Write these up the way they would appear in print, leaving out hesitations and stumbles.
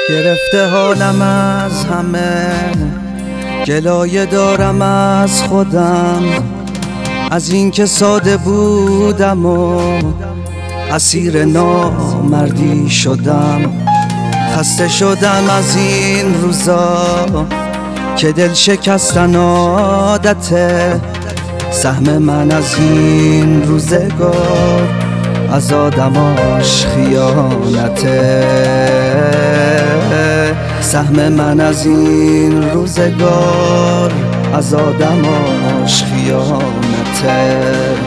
گرفته حالم از همه، گلایه دارم از خودم، از اینکه ساده بودم و اسیر نامردی شدم. خسته شدم از این روزا که دل شکستن عادته. سهم من از این روزگار از آدماش خیانته. سهم من از این روزگار از آدماش خیانته.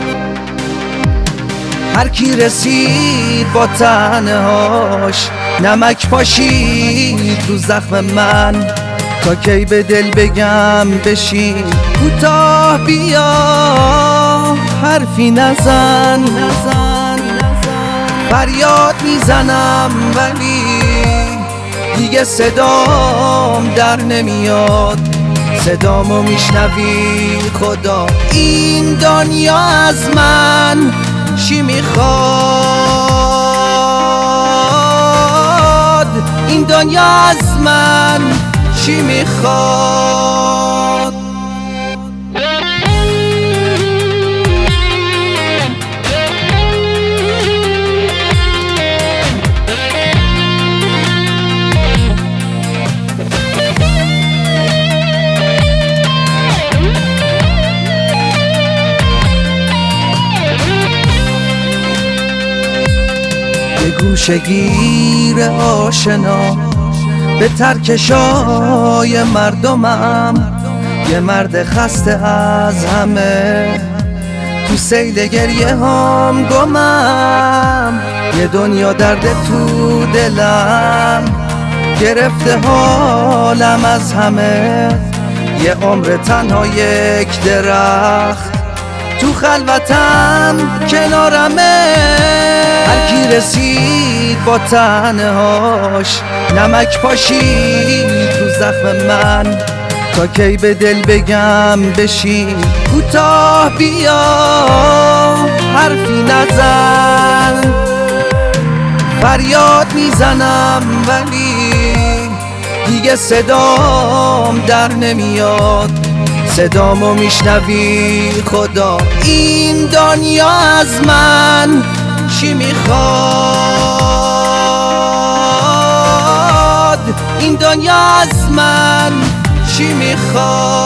هر کی رسید با تنهاش نمک پاشید رو زخم من. تا کی به دل بگم بشین کوتاه بیا، حرفی نزن. فریاد میزنم ولی دیگه صدام در نمیاد. صدامو میشنوی خدا؟ این دنیا از من چی میخواد؟ این دنیا از من چی میخواد؟ به گوشه گیر آشنا به ترکشای مردمم، یه مرد خسته از همه تو سیل گریه هم گمم. یه دنیا درد تو دلم گرفته حالم از همه. یه عمر تنها یک درخت تو خلوتم کنارمه. هر کی رسید با تنهاش نمک پاشید رو زخم من. تا کی به دل بگم بشین کوتاه بیا، حرفی نزن. فریاد میزنم ولی دیگه صدام در نمیاد. صدامو میشنوی خدا؟ این دنیا از من چی میخواد؟ این دنیا از من چی میخواد؟